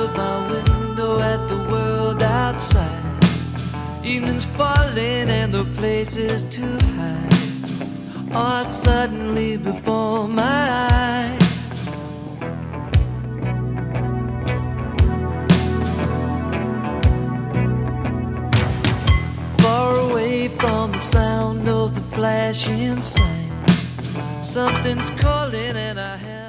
of my window at the world outside. Evening's falling and the place is too high. All suddenly before my eyes. Far away from the sound of the flashing signs, something's calling and I have